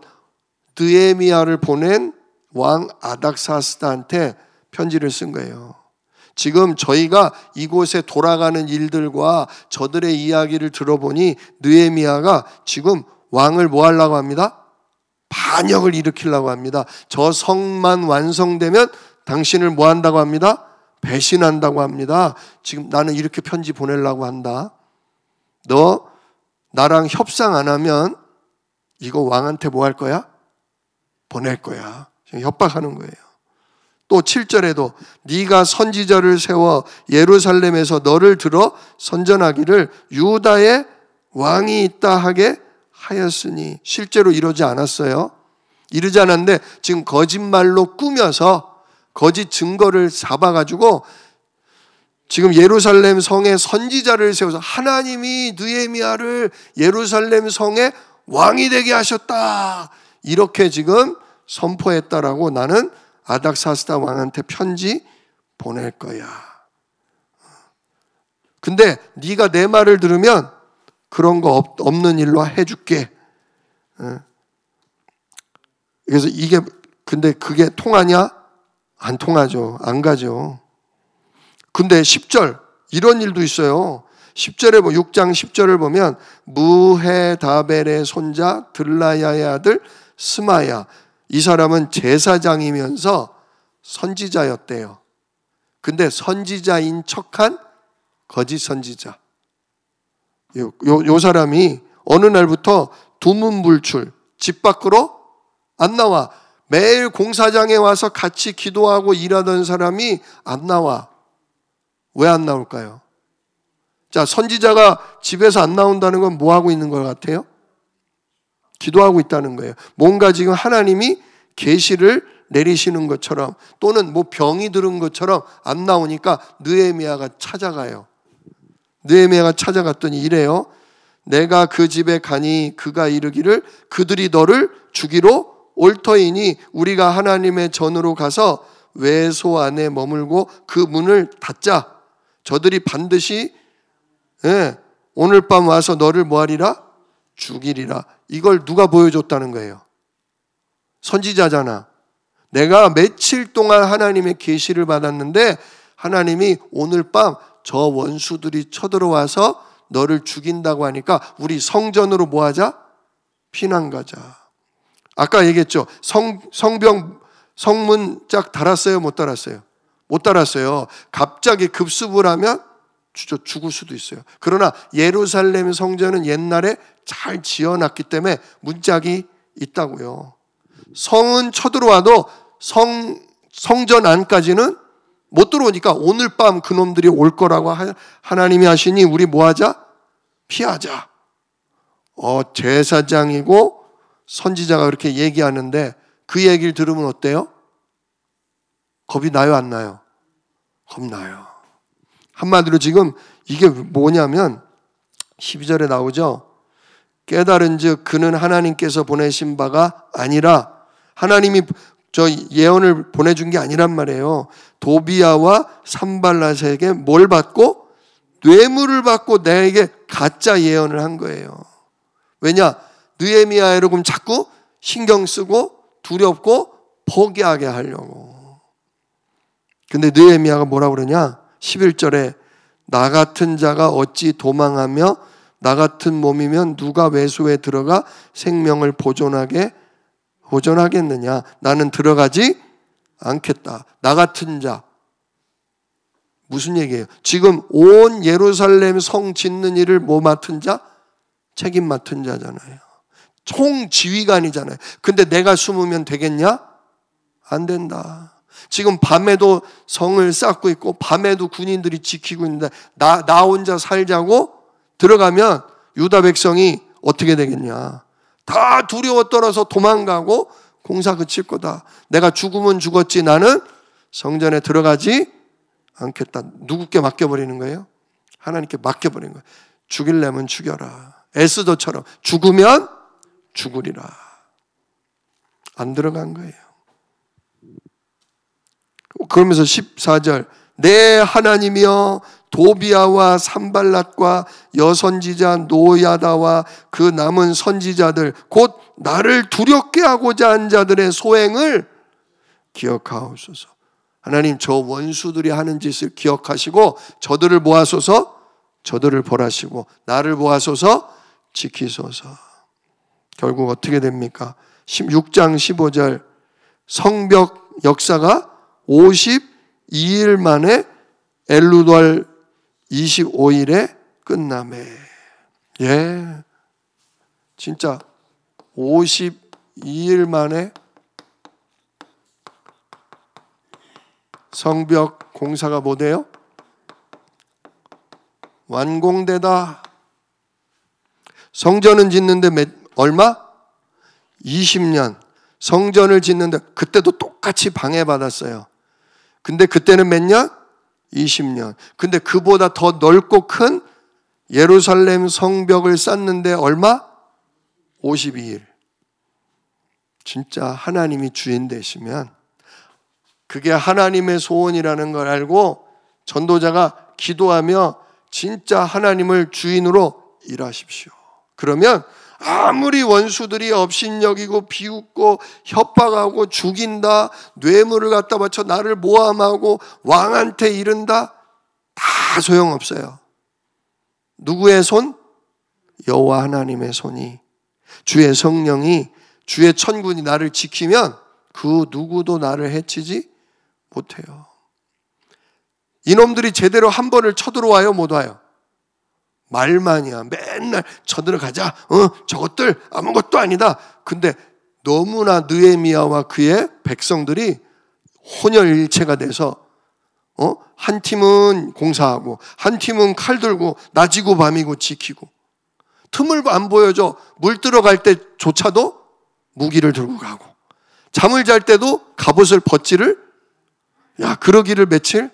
느헤미야를 보낸 왕 아닥사스다한테 편지를 쓴 거예요. 지금 저희가 이곳에 돌아가는 일들과 저들의 이야기를 들어보니 느헤미야가 지금 왕을 뭐 하려고 합니다? 반역을 일으키려고 합니다. 저 성만 완성되면 당신을 뭐 한다고 합니다? 배신한다고 합니다. 지금 나는 이렇게 편지 보내려고 한다. 너 나랑 협상 안 하면 이거 왕한테 뭐 할 거야? 보낼 거야. 협박하는 거예요. 또 칠 절에도 네가 선지자를 세워 예루살렘에서 너를 들어 선전하기를 유다에 왕이 있다 하게 하였으니, 실제로 이러지 않았어요. 이러지 않았는데 지금 거짓말로 꾸며서 거짓 증거를 잡아가지고 지금 예루살렘 성에 선지자를 세워서 하나님이 느헤미야를 예루살렘 성에 왕이 되게 하셨다, 이렇게 지금 선포했다라고, 나는 아닥사스다 왕한테 편지 보낼 거야. 근데 네가 내 말을 들으면 그런 거 없는 일로 해줄게. 그래서 이게, 근데 그게 통하냐? 안 통하죠. 안 가죠. 근데 십 절 이런 일도 있어요. 십 절에 뭐 육 장 십 절을 보면 무헤다벨의 손자 들라야의 아들 스마야, 이 사람은 제사장이면서 선지자였대요. 근데 선지자인 척한 거짓 선지자. 요, 요, 요 사람이 어느 날부터 두문불출, 집 밖으로 안 나와. 매일 공사장에 와서 같이 기도하고 일하던 사람이 안 나와. 왜 안 나올까요? 자, 선지자가 집에서 안 나온다는 건 뭐 하고 있는 것 같아요? 기도하고 있다는 거예요. 뭔가 지금 하나님이 계시를 내리시는 것처럼, 또는 뭐 병이 들은 것처럼 안 나오니까 느헤미야가 찾아가요. 느헤미야가 찾아갔더니 이래요. 내가 그 집에 가니 그가 이르기를 그들이 너를 죽이러 올 터이니 우리가 하나님의 전으로 가서 외소 안에 머물고 그 문을 닫자. 저들이 반드시 예, 오늘 밤 와서 너를 뭐하리라? 죽이리라. 이걸 누가 보여줬다는 거예요? 선지자잖아. 내가 며칠 동안 하나님의 계시를 받았는데 하나님이 오늘 밤 저 원수들이 쳐들어와서 너를 죽인다고 하니까 우리 성전으로 뭐하자? 피난 가자. 아까 얘기했죠. 성, 성병, 성문 짝 달았어요? 못 달았어요? 못 달았어요. 갑자기 급습을 하면 죽을 수도 있어요. 그러나 예루살렘 성전은 옛날에 잘 지어놨기 때문에 문짝이 있다고요. 성은 쳐들어와도 성, 성전 안까지는 못 들어오니까 오늘 밤 그놈들이 올 거라고 하나님이 하시니 우리 뭐하자? 피하자. 어, 제사장이고 선지자가 그렇게 얘기하는데 그 얘기를 들으면 어때요? 겁이 나요, 안 나요? 겁나요. 한마디로 지금 이게 뭐냐면 십이 절에 나오죠. 깨달은즉 그는 하나님께서 보내신 바가 아니라, 하나님이 저 예언을 보내준 게 아니란 말이에요. 도비야와 산발랏에게 뭘 받고? 뇌물을 받고 내게 가짜 예언을 한 거예요. 왜냐? 느헤미야를 그럼 자꾸 신경 쓰고 두렵고 포기하게 하려고. 근데 느헤미야가 뭐라고 그러냐? 십일 절에 나 같은 자가 어찌 도망하며 나 같은 몸이면 누가 외소에 들어가 생명을 보존하게 보존하겠느냐? 나는 들어가지 않겠다. 나 같은 자. 무슨 얘기예요? 지금 온 예루살렘 성 짓는 일을 뭐 맡은 자? 책임 맡은 자잖아요. 총지휘관이잖아요. 근데 내가 숨으면 되겠냐? 안 된다. 지금 밤에도 성을 쌓고 있고 밤에도 군인들이 지키고 있는데 나, 나 혼자 살자고 들어가면 유다 백성이 어떻게 되겠냐? 다 두려워 떨어서 도망가고 공사 그칠 거다. 내가 죽으면 죽었지 나는 성전에 들어가지 않겠다. 누구께 맡겨버리는 거예요? 하나님께 맡겨버리는 거예요. 죽이려면 죽여라. 에스더처럼 죽으면 죽으리라. 안 들어간 거예요. 그러면서 십사 절 내 하나님이여 도비야와 산발랏과 여선지자 노야다와 그 남은 선지자들 곧 나를 두렵게 하고자 한 자들의 소행을 기억하옵소서. 하나님 저 원수들이 하는 짓을 기억하시고 저들을 모아소서, 저들을 벌하시고 나를 모아소서 지키소서. 결국 어떻게 됩니까? 십육 장 십오 절 성벽 역사가 오십이 일 만에 엘루달 이십오 일에 끝나매. 예, 진짜 오십이 일 만에 성벽 공사가 뭐 돼요? 완공되다. 성전은 짓는데 몇, 얼마? 이십 년. 성전을 짓는데 그때도 똑같이 방해받았어요. 근데 그때는 몇 년? 이십 년. 근데 그보다 더 넓고 큰 예루살렘 성벽을 쌓는데 얼마? 오십이 일. 진짜 하나님이 주인 되시면 그게 하나님의 소원이라는 걸 알고 전도자가 기도하며 진짜 하나님을 주인으로 일하십시오. 그러면 아무리 원수들이 업신여기고 비웃고 협박하고 죽인다, 뇌물을 갖다 바쳐 나를 모함하고 왕한테 이른다, 다 소용없어요. 누구의 손? 여호와 하나님의 손이, 주의 성령이, 주의 천군이 나를 지키면 그 누구도 나를 해치지 못해요. 이놈들이 제대로 한 번을 쳐들어와요, 못 와요? 말만이야. 맨날 쳐들어가자. 어, 저것들 아무것도 아니다. 근데 너무나 느헤미야와 그의 백성들이 혼혈일체가 돼서 어? 한 팀은 공사하고 한 팀은 칼 들고 낮이고 밤이고 지키고, 틈을 안 보여줘. 물 들어갈 때조차도 무기를 들고 가고, 잠을 잘 때도 갑옷을 벗지를, 야, 그러기를 며칠?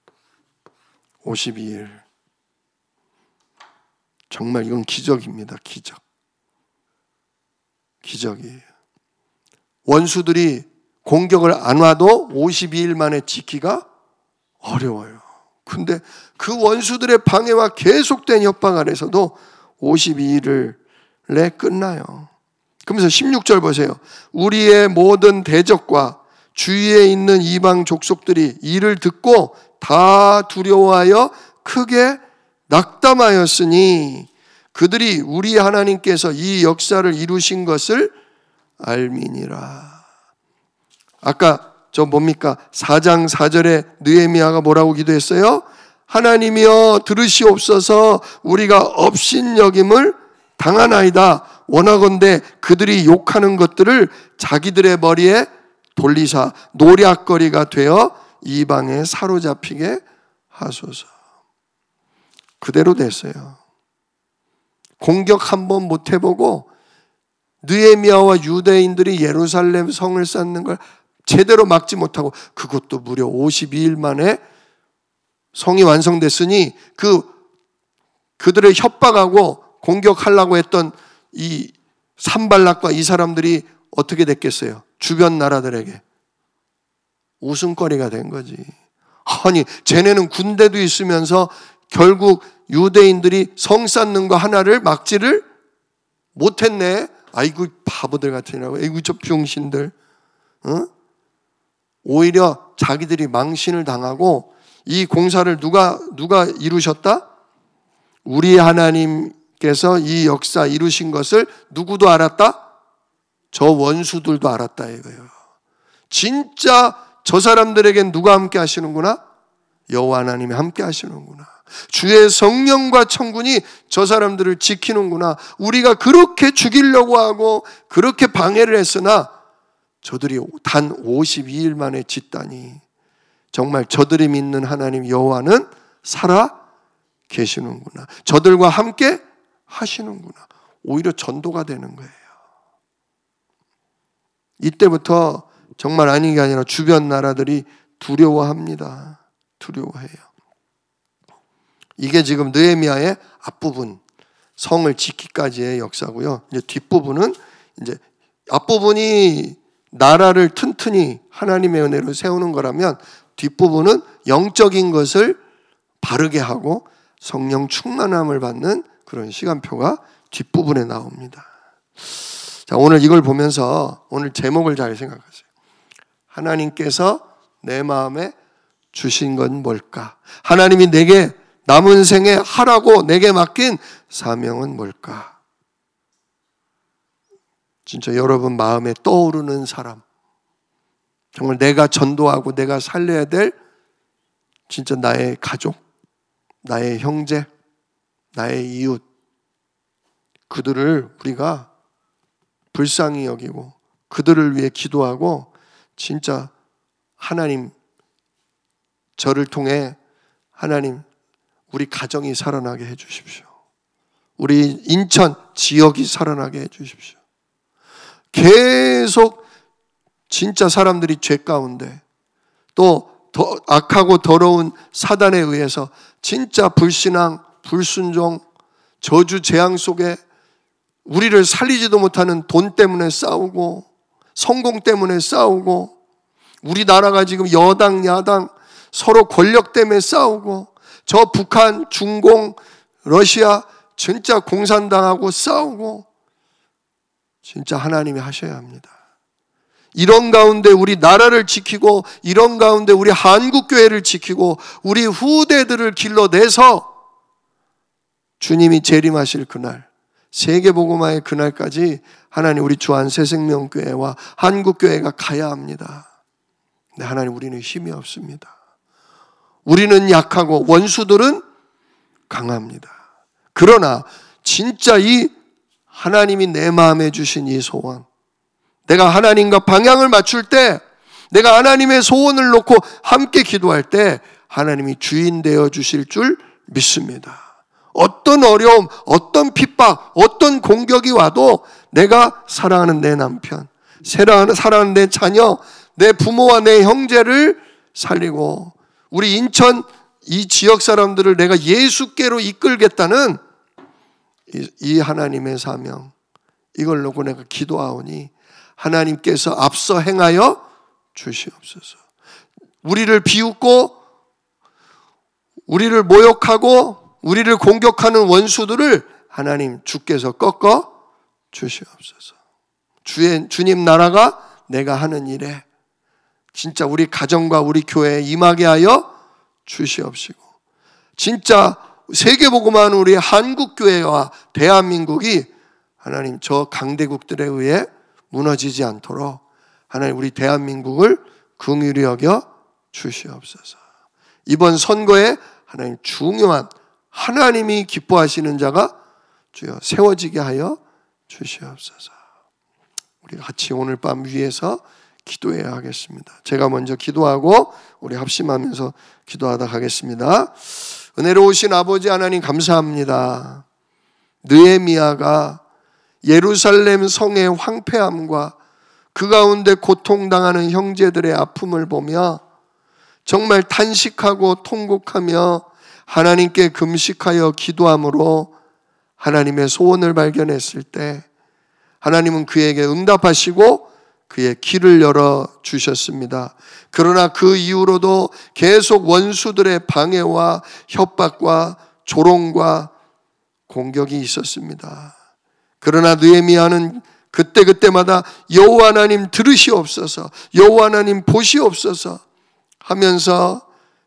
오십이 일. 정말 이건 기적입니다. 기적. 기적이에요. 원수들이 공격을 안 와도 오십이 일 만에 지키기가 어려워요. 근데 그 원수들의 방해와 계속된 협박 아래서도 오십이 일을 내 끝나요. 그러면서 십육 절 보세요. 우리의 모든 대적과 주위에 있는 이방 족속들이 이를 듣고 다 두려워하여 크게 낙담하였으니 그들이 우리 하나님께서 이 역사를 이루신 것을 알미니라. 아까 저 뭡니까? 사 장 사 절에 느헤미야가 뭐라고 기도했어요? 하나님이여 들으시옵소서, 우리가 업신여김을 당하나이다. 원하건대 그들이 욕하는 것들을 자기들의 머리에 돌리사 노략거리가 되어 이방에 사로잡히게 하소서. 그대로 됐어요. 공격 한번 못 해보고 느헤미야와 유대인들이 예루살렘 성을 쌓는 걸 제대로 막지 못하고, 그것도 무려 오십이 일 만에 성이 완성됐으니 그 그들을 협박하고 공격하려고 했던 이 산발락과 이 사람들이 어떻게 됐겠어요? 주변 나라들에게 웃음거리가 된 거지. 아니, 쟤네는 군대도 있으면서 결국 유대인들이 성 쌓는 거 하나를 막지를 못했네. 아이고 바보들 같으냐고. 아이고 저 병신들. 어? 오히려 자기들이 망신을 당하고, 이 공사를 누가 누가 이루셨다? 우리 하나님께서 이 역사 이루신 것을 누구도 알았다? 저 원수들도 알았다 이거예요. 진짜 저 사람들에겐 누가 함께 하시는구나? 여호와 하나님이 함께 하시는구나. 주의 성령과 천군이 저 사람들을 지키는구나. 우리가 그렇게 죽이려고 하고 그렇게 방해를 했으나 저들이 단 오십이 일 만에 짓다니, 정말 저들이 믿는 하나님 여호와는 살아 계시는구나. 저들과 함께 하시는구나. 오히려 전도가 되는 거예요. 이때부터 정말 아닌 게 아니라 주변 나라들이 두려워합니다. 두려워해요. 이게 지금 느헤미야의 앞부분, 성을 짓기까지의 역사고요. 이제 뒷부분은, 이제 앞부분이 나라를 튼튼히 하나님의 은혜로 세우는 거라면 뒷부분은 영적인 것을 바르게 하고 성령 충만함을 받는 그런 시간표가 뒷부분에 나옵니다. 자, 오늘 이걸 보면서 오늘 제목을 잘 생각하세요. 하나님께서 내 마음에 주신 건 뭘까? 하나님이 내게 남은 생에 하라고 내게 맡긴 사명은 뭘까? 진짜 여러분 마음에 떠오르는 사람, 정말 내가 전도하고 내가 살려야 될 진짜 나의 가족, 나의 형제, 나의 이웃, 그들을 우리가 불쌍히 여기고 그들을 위해 기도하고 진짜 하나님 저를 통해 하나님 우리 가정이 살아나게 해 주십시오. 우리 인천 지역이 살아나게 해 주십시오. 계속 진짜 사람들이 죄 가운데 또 더 악하고 더러운 사단에 의해서 진짜 불신앙, 불순종, 저주 재앙 속에 우리를 살리지도 못하는 돈 때문에 싸우고 성공 때문에 싸우고 우리나라가 지금 여당 야당 서로 권력 때문에 싸우고 저 북한, 중공, 러시아 진짜 공산당하고 싸우고 진짜 하나님이 하셔야 합니다. 이런 가운데 우리 나라를 지키고 이런 가운데 우리 한국교회를 지키고 우리 후대들을 길러내서 주님이 재림하실 그날 세계복음화의 그날까지 하나님 우리 주한새생명교회와 한국교회가 가야 합니다. 근데 하나님 우리는 힘이 없습니다. 우리는 약하고 원수들은 강합니다. 그러나 진짜 이 하나님이 내 마음에 주신 이 소원, 내가 하나님과 방향을 맞출 때, 내가 하나님의 소원을 놓고 함께 기도할 때 하나님이 주인 되어 주실 줄 믿습니다. 어떤 어려움, 어떤 핍박, 어떤 공격이 와도 내가 사랑하는 내 남편, 사랑하는 내 자녀, 내 부모와 내 형제를 살리고 우리 인천 이 지역 사람들을 내가 예수께로 이끌겠다는 이 하나님의 사명, 이걸 놓고 내가 기도하오니 하나님께서 앞서 행하여 주시옵소서. 우리를 비웃고 우리를 모욕하고 우리를 공격하는 원수들을 하나님 주께서 꺾어 주시옵소서. 주의, 주님 나라가 내가 하는 일에 진짜 우리 가정과 우리 교회에 임하게 하여 주시옵시고 진짜 세계복음화하는 우리 한국교회와 대한민국이 하나님 저 강대국들에 의해 무너지지 않도록 하나님 우리 대한민국을 긍휼히 여겨 주시옵소서. 이번 선거에 하나님 중요한 하나님이 기뻐하시는 자가 주여 세워지게 하여 주시옵소서. 우리 같이 오늘 밤 위에서 기도해야 하겠습니다. 제가 먼저 기도하고 우리 합심하면서 기도하다 가겠습니다. 은혜로우신 아버지 하나님 감사합니다. 느헤미야가 예루살렘 성의 황폐함과 그 가운데 고통당하는 형제들의 아픔을 보며 정말 탄식하고 통곡하며 하나님께 금식하여 기도함으로 하나님의 소원을 발견했을 때 하나님은 그에게 응답하시고 그의 길을 열어주셨습니다. 그러나 그 이후로도 계속 원수들의 방해와 협박과 조롱과 공격이 있었습니다. 그러나 느헤미야는 그때그때마다 여호와 하나님 들으시옵소서, 여호와 하나님 보시옵소서 하면서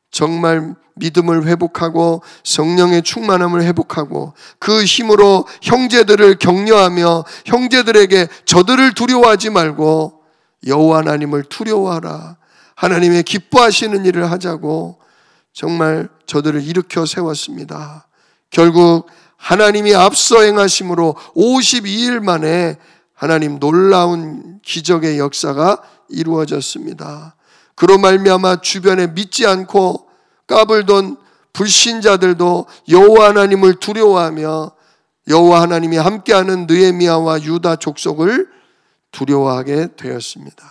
정말 믿음을 회복하고 성령의 충만함을 회복하고 그 힘으로 형제들을 격려하며 형제들에게 저들을 두려워하지 말고 여호와 하나님을 두려워하라, 하나님의 기뻐하시는 일을 하자고 정말 저들을 일으켜 세웠습니다. 결국 하나님이 앞서 행하심으로 오십이 일 만에 하나님 놀라운 기적의 역사가 이루어졌습니다. 그로 말미암아 주변에 믿지 않고 까불던 불신자들도 여호와 하나님을 두려워하며 여호와 하나님이 함께하는 느헤미야와 유다 족속을 두려워하게 되었습니다.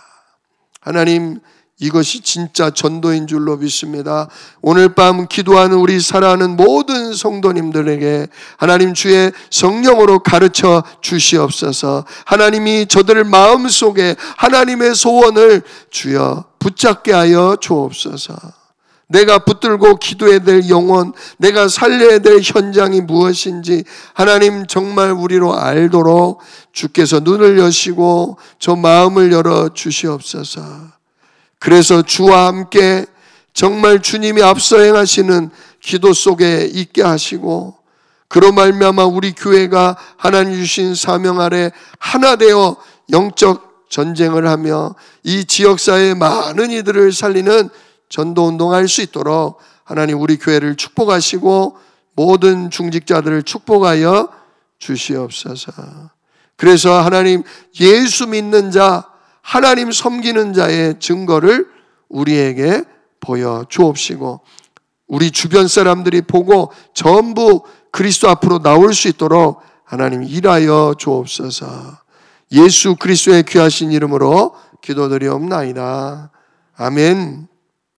하나님, 이것이 진짜 전도인 줄로 믿습니다. 오늘 밤 기도하는 우리 사랑하는 모든 성도님들에게 하나님 주의 성령으로 가르쳐 주시옵소서. 하나님이 저들 마음속에 하나님의 소원을 주여 붙잡게 하여 주옵소서. 내가 붙들고 기도해야 될 영혼, 내가 살려야 될 현장이 무엇인지 하나님 정말 우리로 알도록 주께서 눈을 여시고 저 마음을 열어 주시옵소서. 그래서 주와 함께 정말 주님이 앞서 행하시는 기도 속에 있게 하시고 그로 말미암아 우리 교회가 하나님 주신 사명 아래 하나 되어 영적 전쟁을 하며 이 지역사회의 많은 이들을 살리는 전도운동할 수 있도록 하나님 우리 교회를 축복하시고 모든 중직자들을 축복하여 주시옵소서. 그래서 하나님 예수 믿는 자, 하나님 섬기는 자의 증거를 우리에게 보여 주옵시고 우리 주변 사람들이 보고 전부 그리스도 앞으로 나올 수 있도록 하나님 일하여 주옵소서. 예수 그리스도의 귀하신 이름으로 기도드리옵나이다. 아멘.